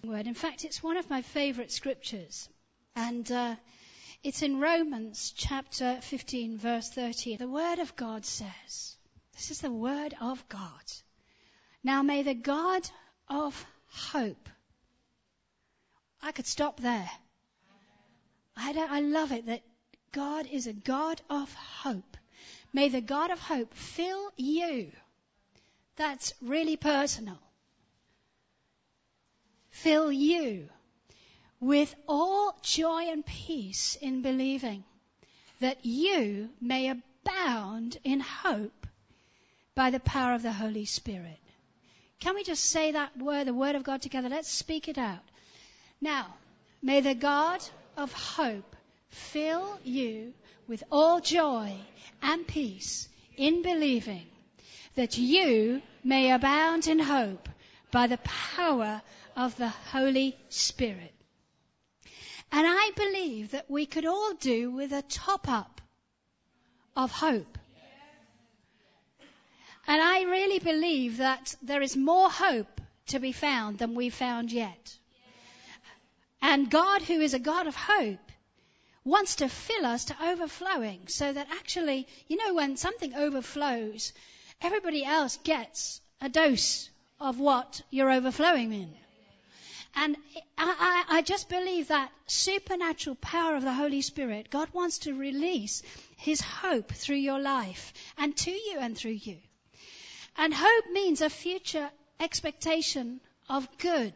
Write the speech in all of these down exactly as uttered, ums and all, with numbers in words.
word. In fact, it's one of my favorite scriptures. And uh, it's in Romans chapter fifteen, verse thirty. The word of God says, this is the word of God. Now may the God of hope. I could stop there. I, don't, I love it that God is a God of hope. May the God of hope fill you. That's really personal. Fill you with all joy and peace in believing, that you may abound in hope by the power of the Holy Spirit. Can we just say that word, the word of God together? Let's speak it out. Now, may the God of hope fill you with all joy and peace in believing, that you may abound in hope by the power of the Holy Spirit. And I believe that we could all do with a top-up of hope. And I really believe that there is more hope to be found than we've found yet. And God, who is a God of hope, wants to fill us to overflowing, so that actually, you know, when something overflows, everybody else gets a dose of what you're overflowing in. And I, I, I just believe that supernatural power of the Holy Spirit, God wants to release His hope through your life and to you and through you. And hope means a future expectation of good.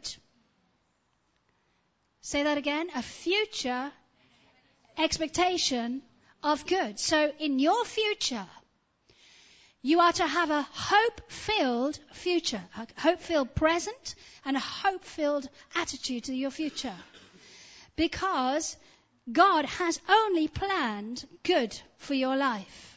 Say that again. A future expectation of good. So in your future, you are to have a hope-filled future, a hope-filled present, and a hope-filled attitude to your future. Because God has only planned good for your life.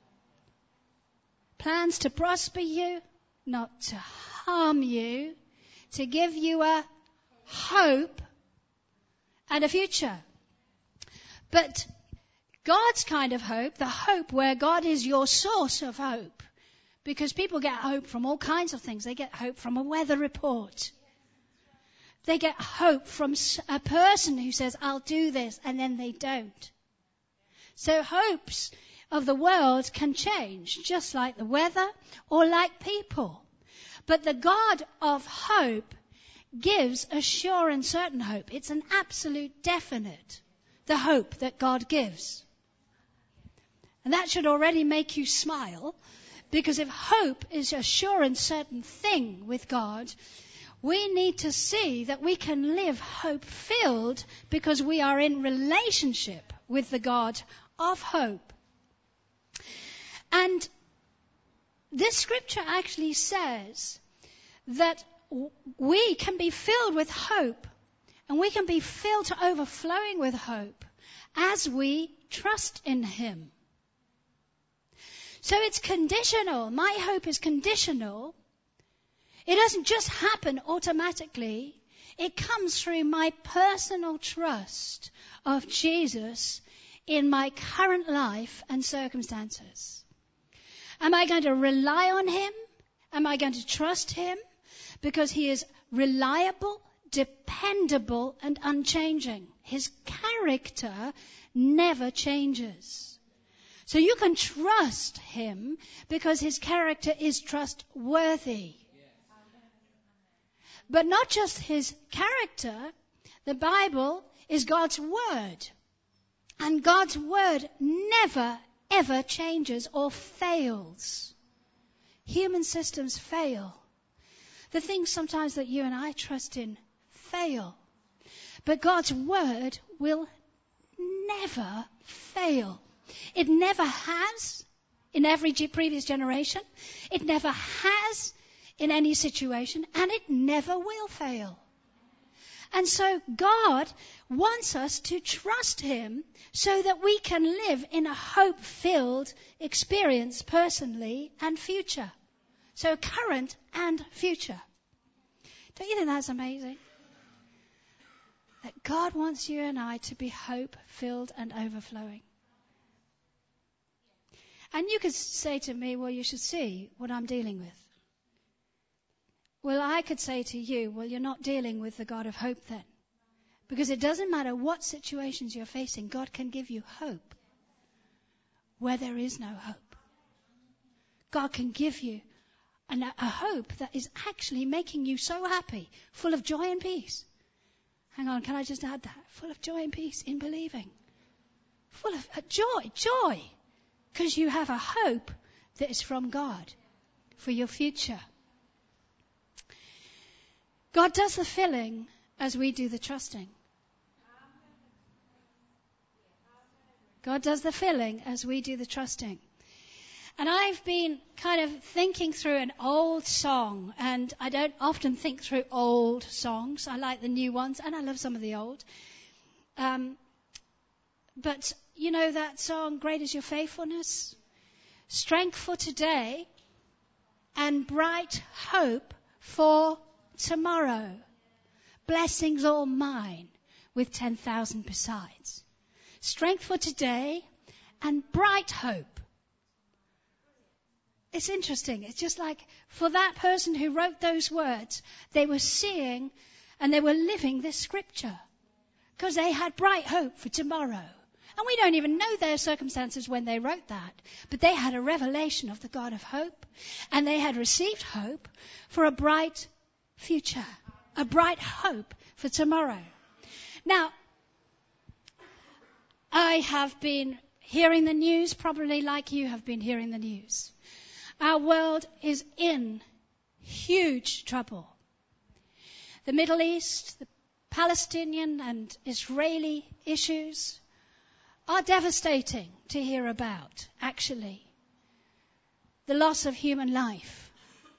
Plans to prosper you, not to harm you, to give you a hope and a future. But God's kind of hope, the hope where God is your source of hope, because people get hope from all kinds of things. They get hope from a weather report. They get hope from a person who says, I'll do this, and then they don't. So hopes of the world can change, just like the weather or like people. But the God of hope gives a sure and certain hope. It's an absolute definite, the hope that God gives. And that should already make you smile, because if hope is a sure and certain thing with God, we need to see that we can live hope-filled because we are in relationship with the God of hope. And this scripture actually says that we can be filled with hope, and we can be filled to overflowing with hope as we trust in Him. So it's conditional. My hope is conditional. It doesn't just happen automatically. It comes through my personal trust of Jesus in my current life and circumstances. Am I going to rely on Him? Am I going to trust Him? Because He is reliable, dependable, and unchanging. His character never changes. So you can trust Him because His character is trustworthy. But not just His character, the Bible is God's Word. And God's Word never, ever changes or fails. Human systems fail. The things sometimes that you and I trust in fail. But God's Word will never fail. It never has in every previous generation. It never has in any situation, and it never will fail. And so God wants us to trust Him so that we can live in a hope-filled experience personally and future. So current and future. Don't you think that's amazing? That God wants you and I to be hope-filled and overflowing. And you could say to me, well, you should see what I'm dealing with. Well, I could say to you, well, you're not dealing with the God of hope then. Because it doesn't matter what situations you're facing, God can give you hope where there is no hope. God can give you an, a hope that is actually making you so happy, full of joy and peace. Hang on, can I just add that? Full of joy and peace in believing. Full of uh, joy, joy. Because you have a hope that is from God for your future. God does the filling as we do the trusting. God does the filling as we do the trusting. And I've been kind of thinking through an old song, and I don't often think through old songs. I like the new ones, and I love some of the old. Um, but you know that song, Great is Your Faithfulness? Strength for today and bright hope for tomorrow. Blessings all mine with ten thousand besides. Strength for today and bright hope. It's interesting. It's just like for that person who wrote those words, they were seeing and they were living this scripture because they had bright hope for tomorrow. And we don't even know their circumstances when they wrote that, but they had a revelation of the God of hope, and they had received hope for a bright future, a bright hope for tomorrow. Now, I have been hearing the news, probably like you have been hearing the news. Our world is in huge trouble. The Middle East, the Palestinian and Israeli issues are devastating to hear about, actually. The loss of human life.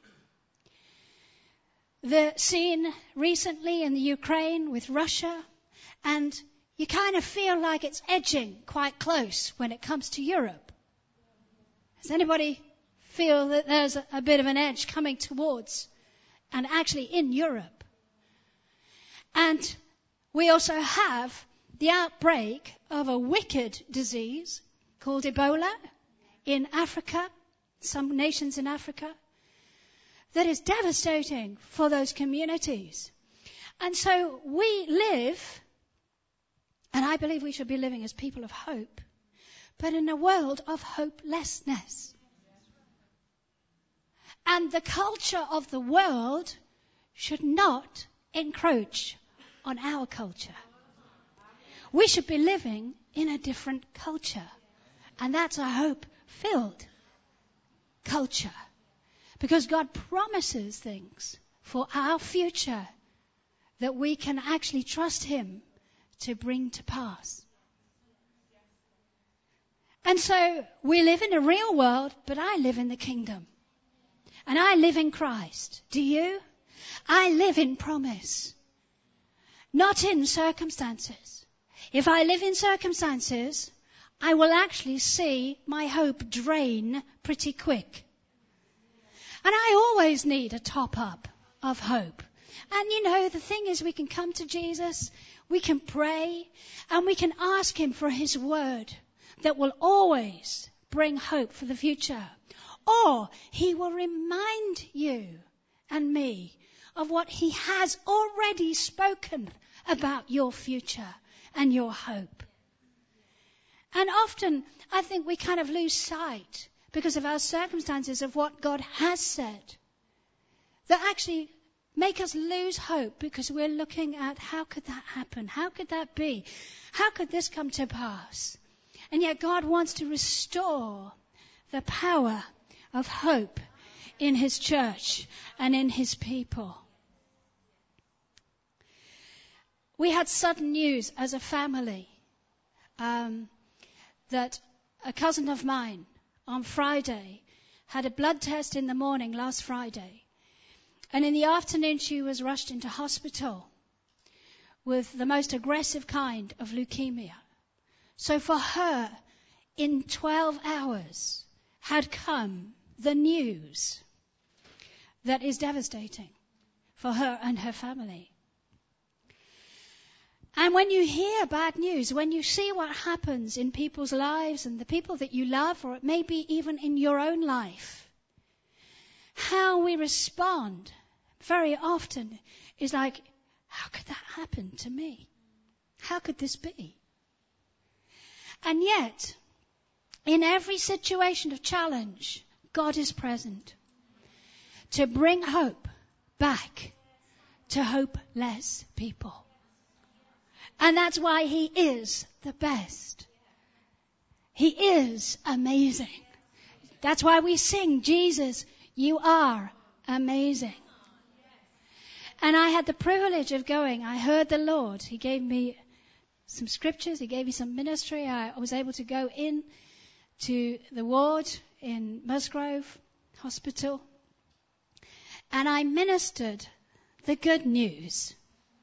The scene recently in the Ukraine with Russia, and you kind of feel like it's edging quite close when it comes to Europe. Does anybody feel that there's a, a bit of an edge coming towards, and actually in Europe? And we also have the outbreak of a wicked disease called Ebola in Africa, some nations in Africa, that is devastating for those communities. And so we live, and I believe we should be living as people of hope, but in a world of hopelessness. And the culture of the world should not encroach on our culture. We should be living in a different culture. And that's a hope-filled culture. Because God promises things for our future that we can actually trust Him to bring to pass. And so we live in a real world, but I live in the kingdom. And I live in Christ. Do you? I live in promise. Not in circumstances. If I live in circumstances, I will actually see my hope drain pretty quick. And I always need a top up of hope. And you know, the thing is, we can come to Jesus, we can pray, and we can ask Him for His word that will always bring hope for the future. Or He will remind you and me of what He has already spoken about your future and your hope. And often, I think we kind of lose sight because of our circumstances of what God has said that actually make us lose hope because we're looking at how could that happen? How could that be? How could this come to pass? And yet God wants to restore the power of hope in His church and in His people. We had sudden news as a family um, that a cousin of mine on Friday had a blood test in the morning last Friday. And in the afternoon she was rushed into hospital with the most aggressive kind of leukemia. So for her, in twelve hours, had come the news that is devastating for her and her family. And when you hear bad news, when you see what happens in people's lives and the people that you love, or maybe even in your own life, how we respond very often is like, how could that happen to me? How could this be? And yet, in every situation of challenge, God is present to bring hope back to hopeless people. And that's why He is the best. He is amazing. That's why we sing, Jesus, you are amazing. And I had the privilege of going. I heard the Lord. He gave me some scriptures. He gave me some ministry. I was able to go in to the ward in Musgrove Hospital. And I ministered the good news.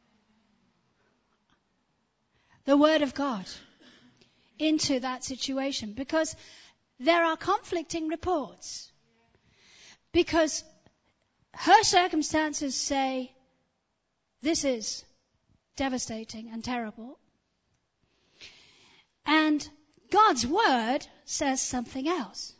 The Word of God into that situation, because there are conflicting reports. Because her circumstances say this is devastating and terrible. And God's Word says something else.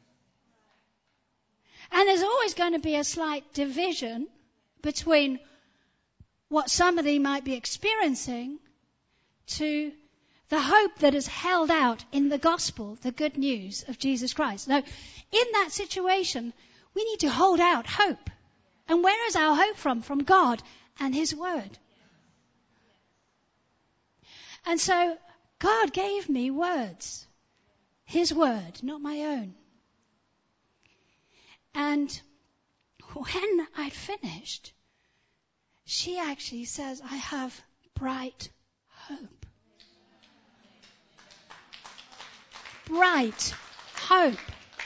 And there's always going to be a slight division between what somebody might be experiencing to the hope that is held out in the gospel, the good news of Jesus Christ. Now, in that situation, we need to hold out hope. And where is our hope from? From God and His Word. And so, God gave me words. His Word, not my own. And when I'd finished, she actually says, I have bright hope. Bright hope.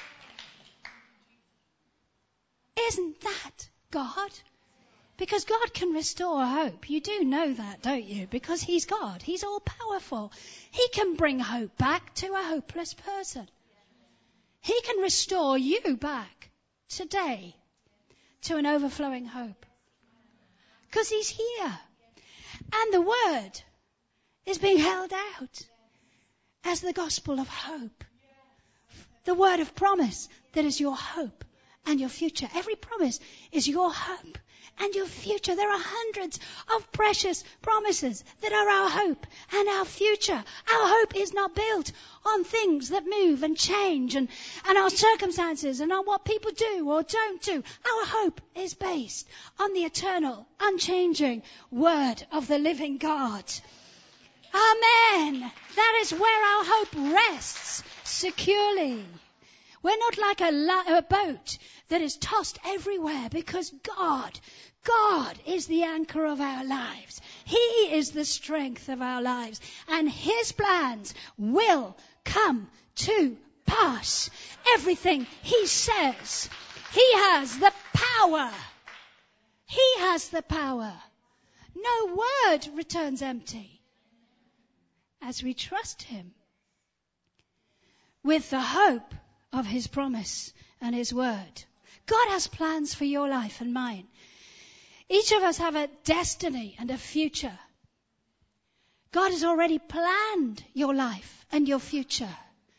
Isn't that God? Because God can restore hope. You do know that, don't you? Because He's God. He's all powerful. He can bring hope back to a hopeless person. He can restore you back today to an overflowing hope. Because He's here. And the Word is being held out as the gospel of hope. The word of promise that is your hope and your future. Every promise is your hope and your future. There are hundreds of precious promises that are our hope and our future. Our hope is not built on things that move and change and, and our circumstances and on what people do or don't do. Our hope is based on the eternal, unchanging word of the living God. Amen. That is where our hope rests securely. We're not like a, la- a boat that is tossed everywhere, because God, God is the anchor of our lives. He is the strength of our lives. And His plans will come to pass. Everything He says, He has the power. He has the power. No word returns empty. As we trust Him with the hope of His promise and His word. God has plans for your life and mine. Each of us have a destiny and a future. God has already planned your life and your future.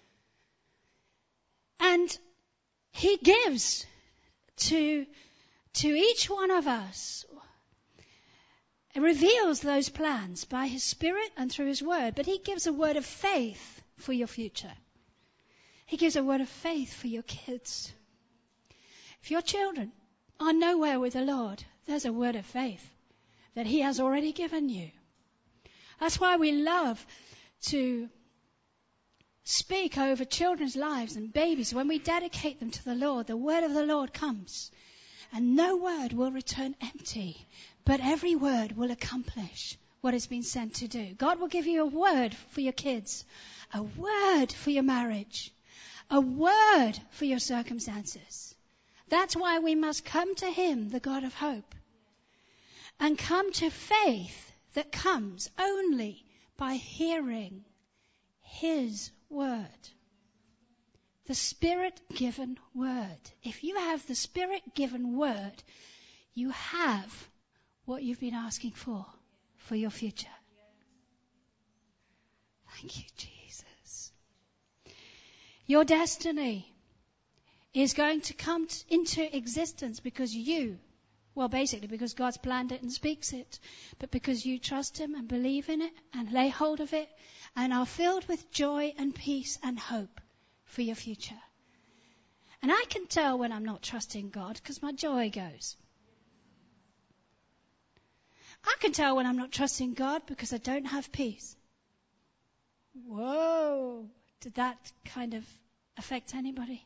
And He gives to, to each one of us, reveals those plans by His Spirit and through His Word. But He gives a word of faith for your future. He gives a word of faith for your kids. If your children are nowhere with the Lord, there's a word of faith that He has already given you. That's why we love to speak over children's lives and babies. When we dedicate them to the Lord, the word of the Lord comes. And no word will return empty, but every word will accomplish what it's been sent to do. God will give you a word for your kids, a word for your marriage, a word for your circumstances. That's why we must come to Him, the God of hope, and come to faith that comes only by hearing His word. The Spirit-given word. If you have the Spirit-given word, you have what you've been asking for, for your future. Thank you, Jesus. Your destiny is going to come into existence because you Well, basically because God's planned it and speaks it, but because you trust him and believe in it and lay hold of it and are filled with joy and peace and hope for your future. And I can tell when I'm not trusting God because my joy goes. I can tell when I'm not trusting God because I don't have peace. Whoa, did that kind of affect anybody?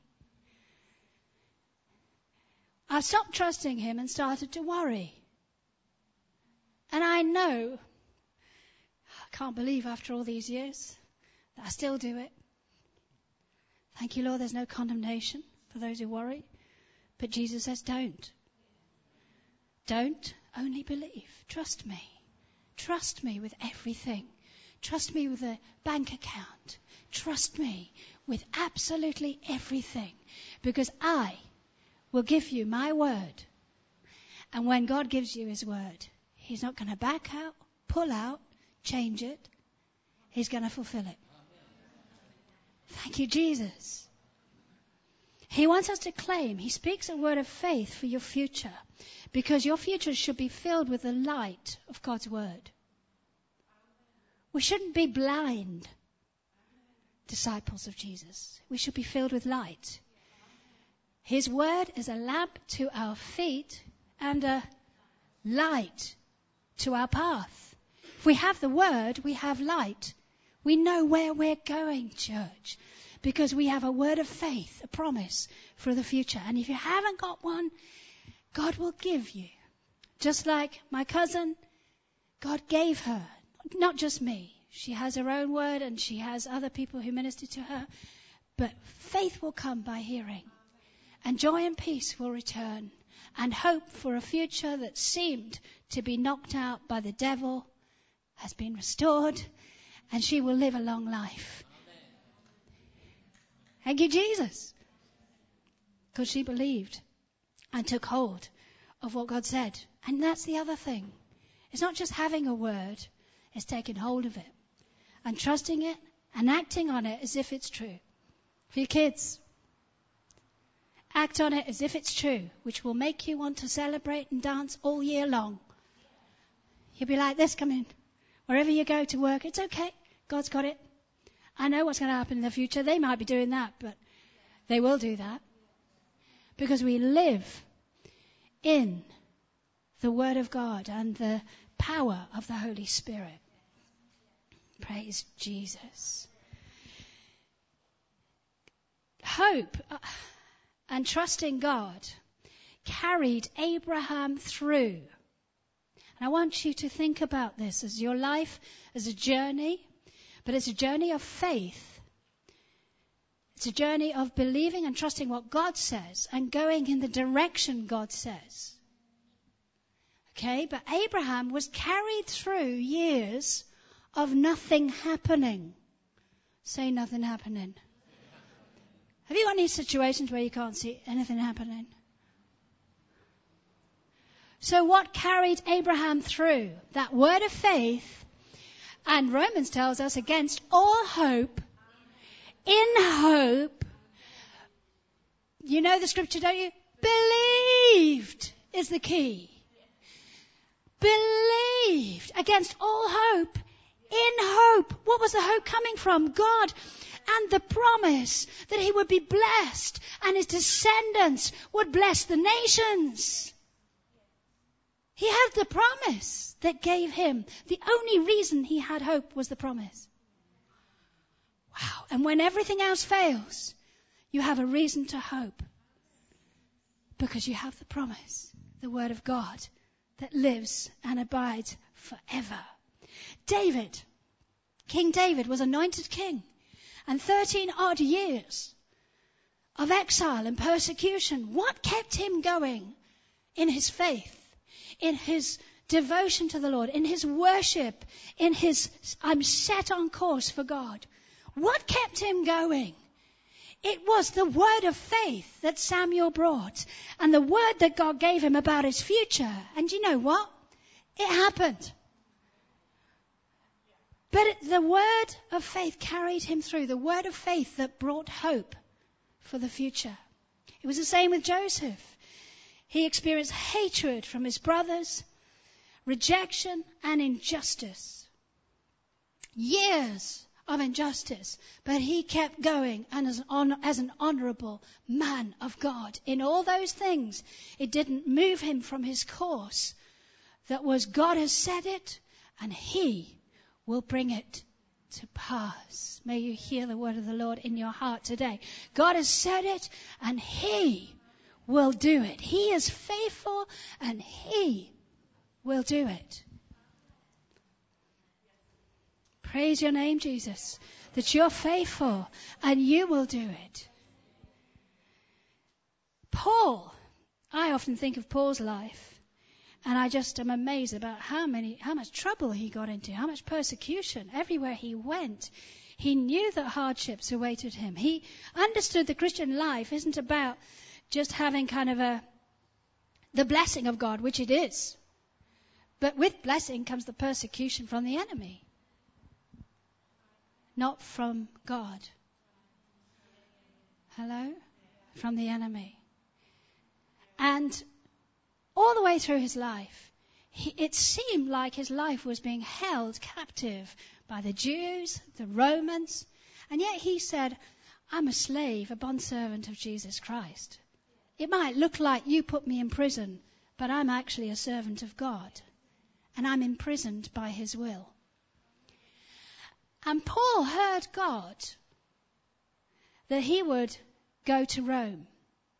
I stopped trusting him and started to worry. And I know, I can't believe after all these years that I still do it. Thank you, Lord, there's no condemnation for those who worry. But Jesus says, don't. Don't, only believe. Trust me. Trust me with everything. Trust me with a bank account. Trust me with absolutely everything. Because I will give you my word. And when God gives you his word, he's not going to back out, pull out, change it. He's going to fulfill it. Thank you, Jesus. He wants us to claim. He speaks a word of faith for your future. Because your future should be filled with the light of God's word. We shouldn't be blind disciples of Jesus. We should be filled with light. His word is a lamp to our feet and a light to our path. If we have the word, we have light. We know where we're going, church, because we have a word of faith, a promise for the future. And if you haven't got one, God will give you. Just like my cousin, God gave her, not just me. She has her own word and she has other people who minister to her. But faith will come by hearing. And joy and peace will return. And hope for a future that seemed to be knocked out by the devil has been restored. And she will live a long life. Thank you, Jesus. Because she believed and took hold of what God said. And that's the other thing. It's not just having a word. It's taking hold of it. And trusting it and acting on it as if it's true. For your kids, act on it as if it's true, which will make you want to celebrate and dance all year long. You'll be like this, come in. Wherever you go to work, it's okay. God's got it. I know what's going to happen in the future. They might be doing that, but they will do that. Because we live in the Word of God and the power of the Holy Spirit. Praise Jesus. Hope and trusting God carried Abraham through. And I want you to think about this as your life as a journey, but it's a journey of faith. It's a journey of believing and trusting what God says and going in the direction God says. Okay, but Abraham was carried through years of nothing happening. Say nothing happening. Have you got any situations where you can't see anything happening? So what carried Abraham through? That word of faith. And Romans tells us against all hope, in hope, you know the scripture, don't you? Believed is the key. Believed against all hope, in hope. What was the hope coming from? God and the promise that he would be blessed and his descendants would bless the nations. He had the promise that gave him. The only reason he had hope was the promise. Wow. And when everything else fails, you have a reason to hope. Because you have the promise, the word of God, that lives and abides forever. David, King David was anointed king. And thirteen odd years of exile and persecution. What kept him going in his faith? In his devotion to the Lord, in his worship, in his, I'm set on course for God. What kept him going? It was the word of faith that Samuel brought and the word that God gave him about his future. And you know what? It happened. But it, the word of faith carried him through, the word of faith that brought hope for the future. It was the same with Joseph. He experienced hatred from his brothers, rejection and injustice. Years of injustice, but he kept going and as, on, as an honorable man of God. In all those things, it didn't move him from his course. That was, God has said it, and he will bring it to pass. May you hear the word of the Lord in your heart today. God has said it, and he will do it. He is faithful, and he will do it. Praise your name, Jesus, that you're faithful and you will do it. Paul, I often think of Paul's life, and I just am amazed about how many, how much trouble he got into, how much persecution. Everywhere he went, he knew that hardships awaited him. He understood the Christian life isn't about just having kind of a, the blessing of God, which it is. But with blessing comes the persecution from the enemy. Not from God. Hello? From the enemy. And all the way through his life, he, it seemed like his life was being held captive by the Jews, the Romans, and yet he said, I'm a slave, a bondservant of Jesus Christ. It might look like you put me in prison, but I'm actually a servant of God, and I'm imprisoned by his will. And Paul heard God that he would go to Rome.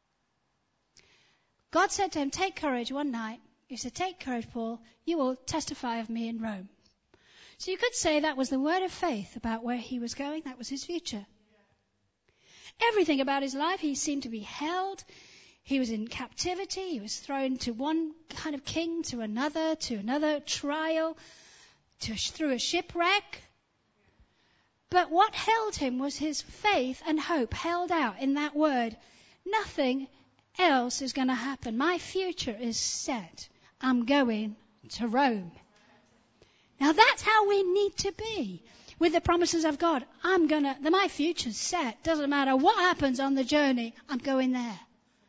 God said to him, take courage one night. He said, take courage, Paul. You will testify of me in Rome. So you could say that was the word of faith about where he was going. That was his future. Everything about his life, he seemed to be held. He was in captivity. He was thrown to one kind of king, to another, to another trial, to through a shipwreck. But what held him was his faith and hope held out in that word. Nothing else is going to happen. My future is set. I'm going to Rome. Now that's how we need to be with the promises of God. I'm going to, my future's set. Doesn't matter what happens on the journey, I'm going there.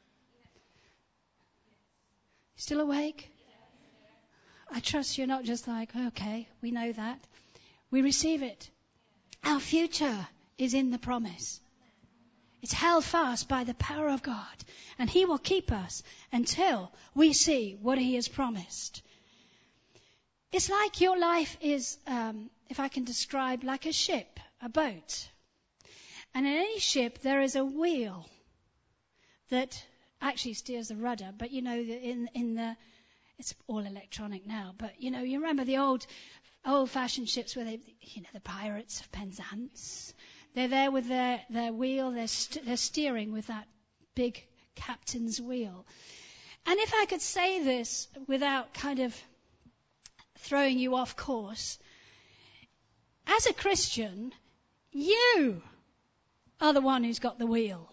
Still awake? I trust you're not just like, okay, we know that. We receive it. Our future is in the promise. It's held fast by the power of God. And he will keep us until we see what he has promised. It's like your life is, um, if I can describe, like a ship, a boat. And in any ship there is a wheel that actually steers the rudder. But you know, in, in the, it's all electronic now. But you know, you remember the old old-fashioned ships where they, you know, the pirates of Penzance. They're there with their, their wheel, they're, st- they're steering with that big captain's wheel. And if I could say this without kind of throwing you off course, as a Christian, you are the one who's got the wheel.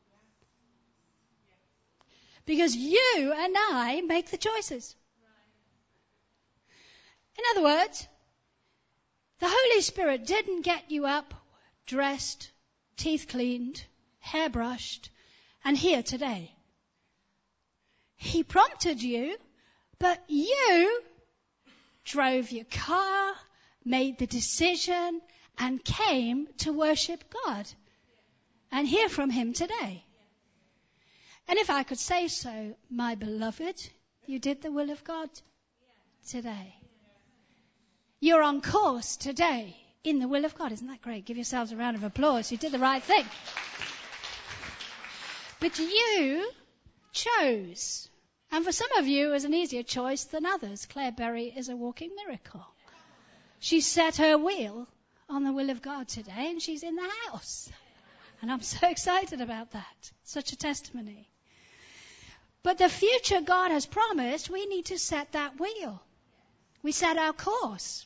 Because you and I make the choices. In other words, the Holy Spirit didn't get you up, dressed, teeth cleaned, hair brushed, and here today. He prompted you, but you drove your car, made the decision, and came to worship God and hear from him today. And if I could say so, my beloved, you did the will of God today. You're on course today in the will of God. Isn't that great? Give yourselves a round of applause. You did the right thing. But you chose. And for some of you, it was an easier choice than others. Claire Berry is a walking miracle. She set her wheel on the will of God today, and she's in the house. And I'm so excited about that. Such a testimony. But the future God has promised, we need to set that wheel. We set our course.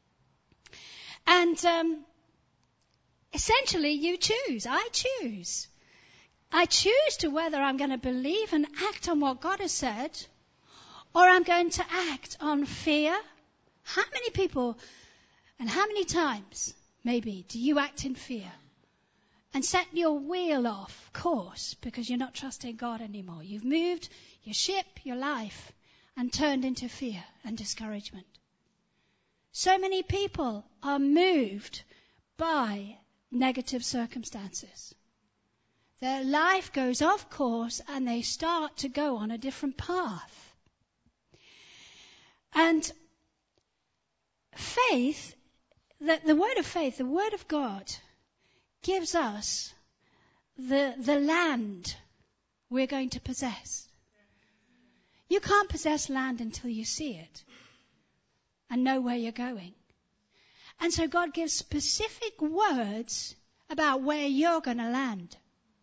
And um, essentially, you choose. I choose. I choose to whether I'm going to believe and act on what God has said, or I'm going to act on fear. How many people and how many times, maybe, do you act in fear? and set your wheel off course because you're not trusting God anymore. You've moved your ship, your life, and turned into fear and discouragement. So many people are moved by negative circumstances. Their life goes off course and they start to go on a different path. And faith, the, the word of faith, the word of God, gives us the, the land we're going to possess. You can't possess land until you see it and know where you're going. And so God gives specific words about where you're going to land.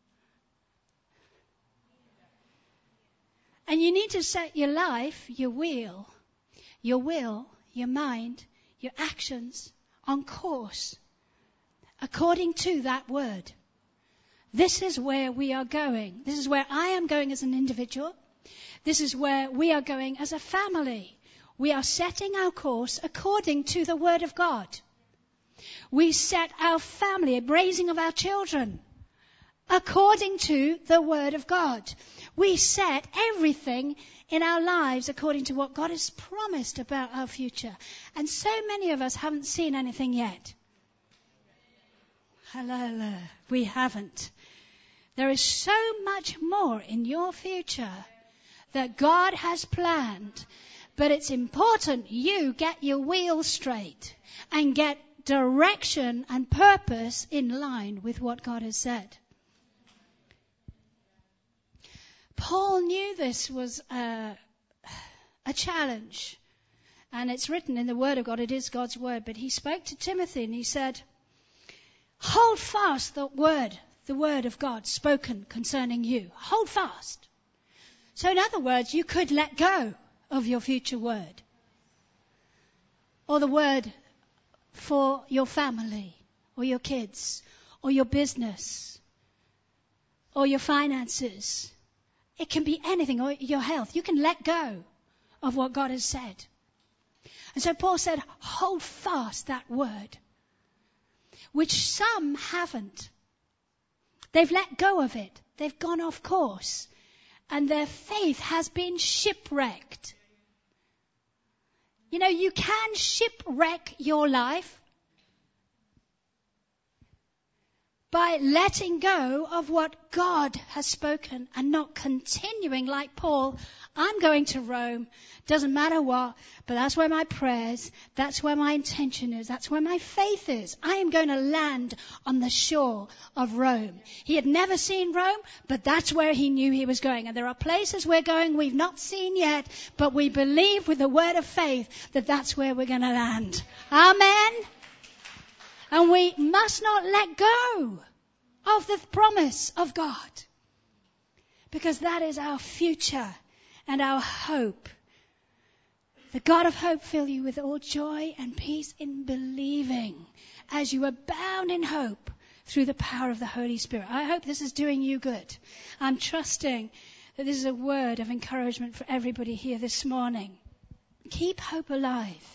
And you need to set your life, your will, your will, your mind, your actions on course according to that word. This is where we are going. This is where I am going as an individual. This is where we are going as a family. We are setting our course according to the word of God. We set our family, a raising of our children, according to the word of God. We set everything in our lives according to what God has promised about our future. And so many of us haven't seen anything yet. Hello, we haven't. There is so much more in your future that God has planned. But it's important you get your wheels straight and get direction and purpose in line with what God has said. Paul knew this was a, a challenge. And it's written in the Word of God. It is God's Word. But he spoke to Timothy and he said, hold fast the Word, the Word of God spoken concerning you. Hold fast. So in other words, you could let go of your future word. Or the word for your family, or your kids, or your business, or your finances. It can be anything, or your health. You can let go of what God has said. And so Paul said, hold fast that word, which some haven't. They've let go of it. They've gone off course. And their faith has been shipwrecked. You know, you can shipwreck your life by letting go of what God has spoken and not continuing like Paul. I'm going to Rome, doesn't matter what, but that's where my prayers, that's where my intention is, that's where my faith is. I am going to land on the shore of Rome. He had never seen Rome, but that's where he knew he was going. And there are places we're going we've not seen yet, but we believe with the word of faith that that's where we're going to land. Amen. And we must not let go of the promise of God, because that is our future and our hope. The God of hope fill you with all joy and peace in believing as you abound in hope through the power of the Holy Spirit. I hope this is doing you good. I'm trusting that this is a word of encouragement for everybody here this morning. Keep hope alive.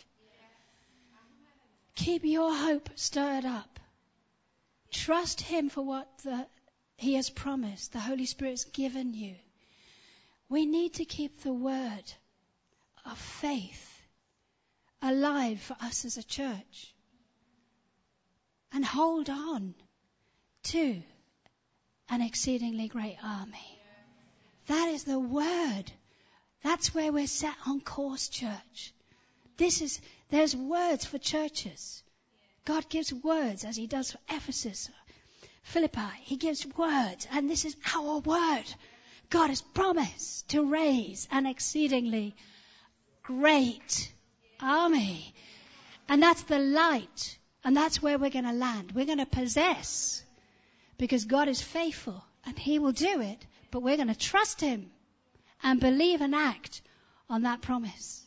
Keep your hope stirred up. Trust him for what the, he has promised. The Holy Spirit's given you. We need to keep the word of faith alive for us as a church. And hold on to an exceedingly great army. That is the word. That's where we're set on course, church. This is, there's words for churches. God gives words as he does for Ephesus, Philippi. He gives words, and this is our word. God has promised to raise an exceedingly great army. And that's the light. And that's where we're going to land. We're going to possess, because God is faithful and he will do it. But we're going to trust him and believe and act on that promise.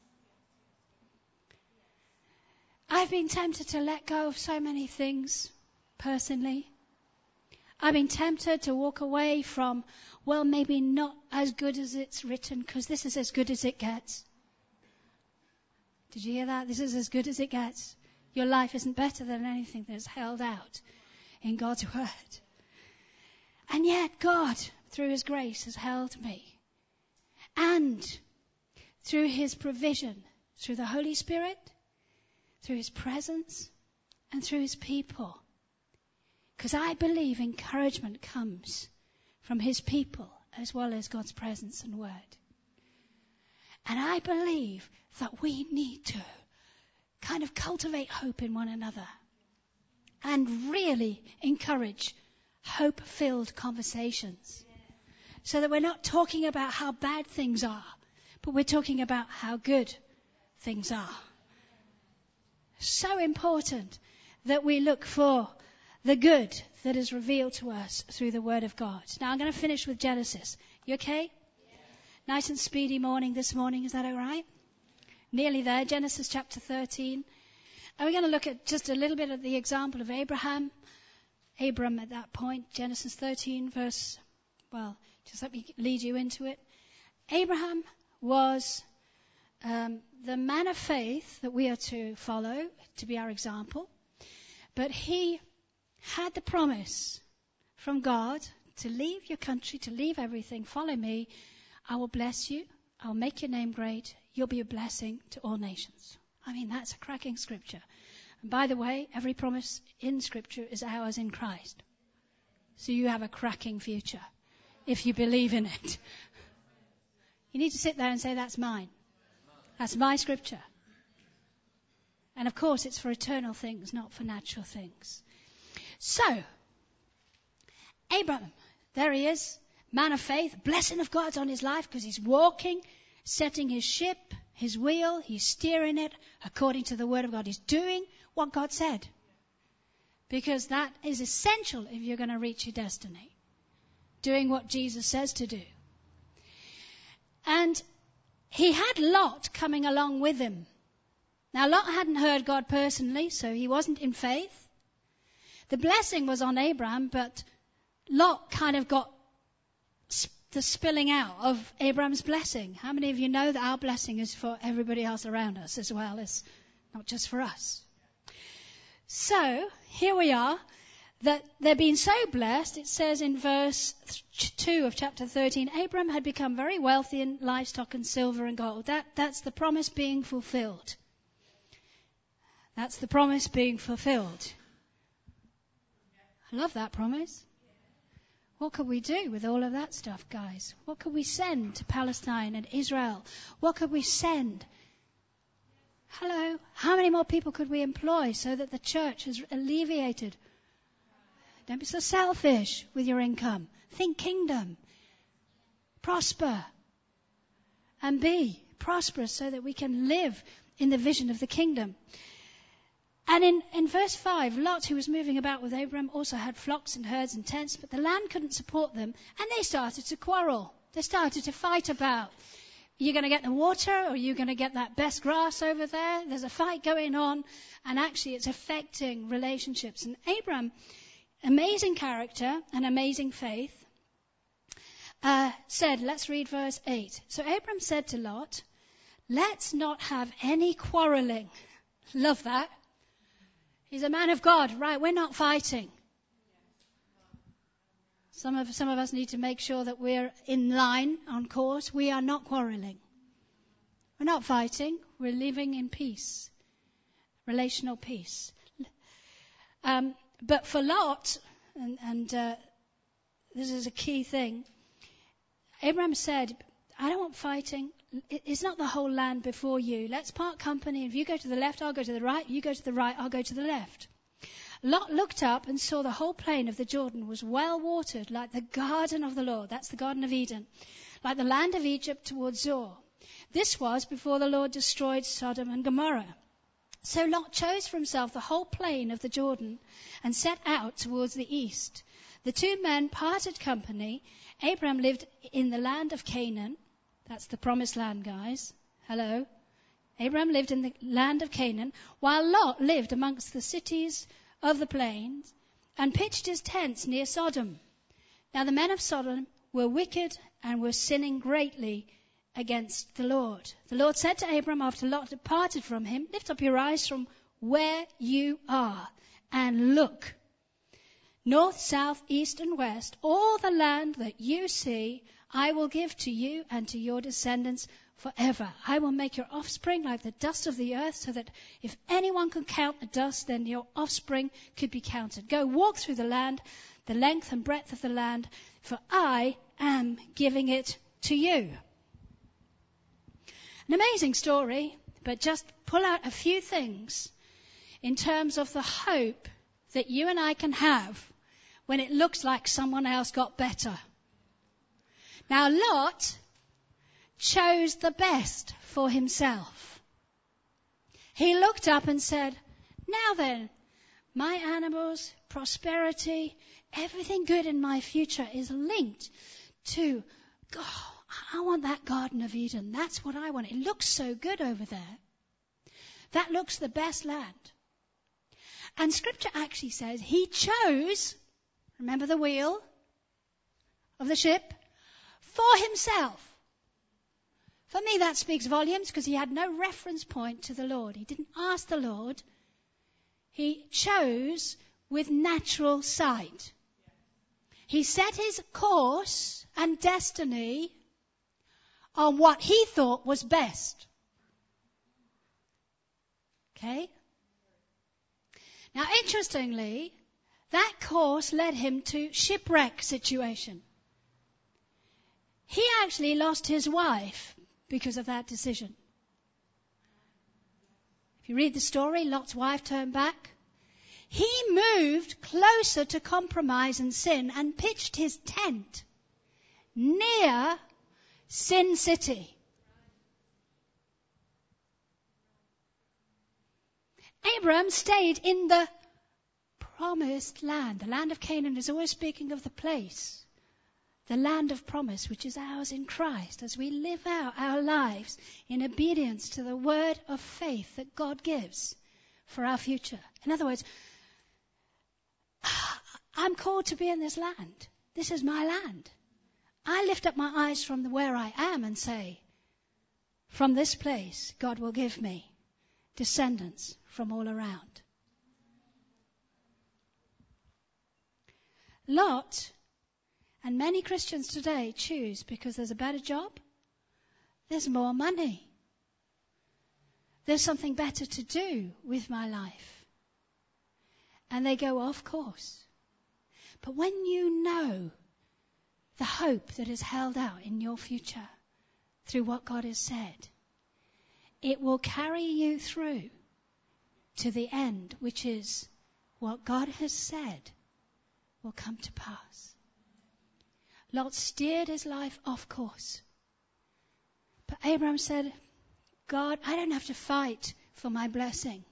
I've been tempted to let go of so many things personally. I've been tempted to walk away from, well, maybe not as good as it's written, because this is as good as it gets. Did you hear that? This is as good as it gets. Your life isn't better than anything that's held out. in God's word. And yet God, through his grace, has held me. And through his provision, through the Holy Spirit, through his presence, and through his people. Because I believe encouragement comes from his people as well as God's presence and word. And I believe that we need to kind of cultivate hope in one another and really encourage hope-filled conversations so that we're not talking about how bad things are, but we're talking about how good things are. So important that we look for the good that is revealed to us through the Word of God. Now I'm going to finish with Genesis. You okay? Yeah. Nice and speedy morning this morning. Is that all right? Nearly there. Genesis chapter thirteen. And we're going to look at just a little bit of the example of Abraham. Abram at that point. Genesis thirteen verse, well, just let me lead you into it. Abraham was um, the man of faith that we are to follow, to be our example. But he had the promise from God to leave your country, to leave everything, follow me. I will bless you. I'll make your name great. You'll be a blessing to all nations. I mean, that's a cracking scripture. And by the way, every promise in scripture is ours in Christ. So you have a cracking future if you believe in it. You need to sit there and say, that's mine. That's my scripture. And of course, it's for eternal things, not for natural things. So, Abraham, there he is, man of faith, blessing of God's on his life because he's walking, setting his ship, his wheel, he's steering it according to the word of God. He's doing what God said. Because that is essential if you're going to reach your destiny. Doing what Jesus says to do. And he had Lot coming along with him. Now, Lot hadn't heard God personally, so he wasn't in faith. The blessing was on Abraham, but Lot kind of got sp- the spilling out of Abraham's blessing. How many of you know that our blessing is for everybody else around us as well as not just for us? So, here we are, that they're being so blessed. It says in verse two of chapter thirteen, Abraham had become very wealthy in livestock and silver and gold. That, that's the promise being fulfilled. That's the promise being fulfilled. I love that promise. What could we do with all of that stuff, guys? What could we send to Palestine and Israel? What could we send? Hello? How many more people could we employ so that the church is alleviated? Don't be so selfish with your income. Think kingdom. Prosper. And be prosperous so that we can live in the vision of the kingdom. And in, in verse five, Lot, who was moving about with Abraham, also had flocks and herds and tents, but the land couldn't support them, and they started to quarrel. They started to fight about, are you going to get the water, or are you going to get that best grass over there? There's a fight going on, and actually it's affecting relationships. And Abraham, amazing character and amazing faith, uh, said, let's read verse eight. So Abraham said to Lot, let's not have any quarreling. Love that. He's a man of God. Right, we're not fighting. Some of, some of us need to make sure that we're in line, on course. We are not quarreling. We're not fighting. We're living in peace. Relational peace. Um, but for Lot, and, and uh, this is a key thing, Abraham said, I don't want fighting. It's not the whole land before you. Let's part company. If you go to the left, I'll go to the right. You go to the right, I'll go to the left. Lot looked up and saw the whole plain of the Jordan was well watered, like the garden of the Lord. That's the Garden of Eden. Like the land of Egypt towards Zoar. This was before the Lord destroyed Sodom and Gomorrah. So Lot chose for himself the whole plain of the Jordan and set out towards the east. The two men parted company. Abraham lived in the land of Canaan. That's the promised land, guys. Hello. Abraham lived in the land of Canaan, while Lot lived amongst the cities of the plains and pitched his tents near Sodom. Now the men of Sodom were wicked and were sinning greatly against the Lord. The Lord said to Abraham after Lot departed from him, lift up your eyes from where you are and look. north, south, east, and west, all the land that you see, I will give to you and to your descendants forever. I will make your offspring like the dust of the earth, so that if anyone could count the dust, then your offspring could be counted. Go walk through the land, the length and breadth of the land, for I am giving it to you. An amazing story, but just pull out a few things in terms of the hope that you and I can have when it looks like someone else got better. Now, Lot chose the best for himself. He looked up and said, now then, my animals, prosperity, everything good in my future is linked to, God, I want that Garden of Eden. That's what I want. It looks so good over there. That looks the best land. And Scripture actually says he chose, remember the wheel of the ship, for himself. For me, that speaks volumes, because he had no reference point to the Lord. He didn't ask the Lord. He chose with natural sight. He set his course and destiny on what he thought was best. Okay? Now, interestingly, that course led him to shipwreck situation. He actually lost his wife because of that decision. If you read the story, Lot's wife turned back. He moved closer to compromise and sin and pitched his tent near Sin City. Abraham stayed in the promised land. The land of Canaan is always speaking of the place. The land of promise, which is ours in Christ, as we live out our lives in obedience to the word of faith that God gives for our future. In other words, I'm called to be in this land. This is my land. I lift up my eyes from where I am and say, from this place, God will give me descendants from all around. Lot and many Christians today choose because there's a better job, there's more money, there's something better to do with my life. And they go off course. But when you know the hope that is held out in your future through what God has said, it will carry you through to the end, which is what God has said will come to pass. Lot steered his life off course. But Abraham said, God, I don't have to fight for my blessing.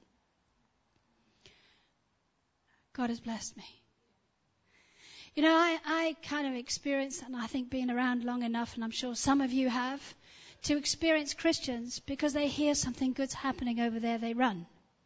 God has blessed me. You know, I, I kind of experienced, and I think being around long enough, and I'm sure some of you have, to experience Christians because they hear something good's happening over there, they run.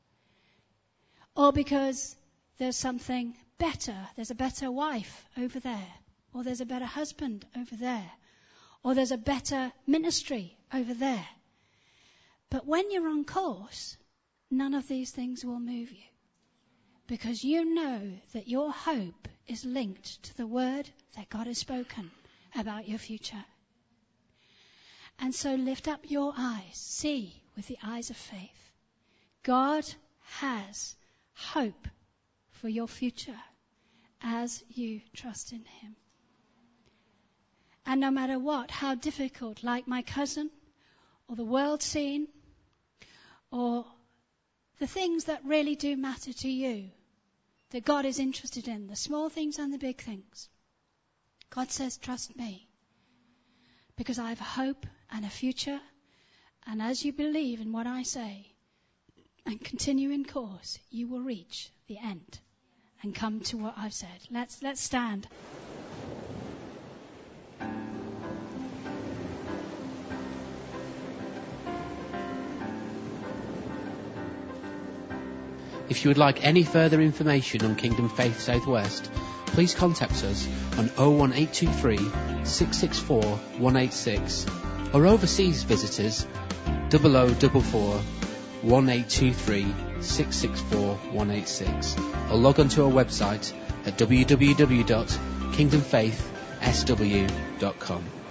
Or because there's something better, there's a better wife over there. Or there's a better husband over there. Or there's a better ministry over there. But when you're on course, none of these things will move you. Because you know that your hope is linked to the word that God has spoken about your future. And so lift up your eyes. See with the eyes of faith. God has hope for your future as you trust in him. And no matter what, how difficult, like my cousin, or the world scene, or the things that really do matter to you, that God is interested in, the small things and the big things. God says, trust me, because I have a hope and a future, and as you believe in what I say, and continue in course, you will reach the end and come to what I've said. Let's, let's stand. If you would like any further information on Kingdom Faith Southwest, please contact us on oh one eight two three, six six four, one eight six or overseas visitors double oh four four, one eight two three, six six four, one eight six or log on to our website at w w w dot kingdom faith s w dot com.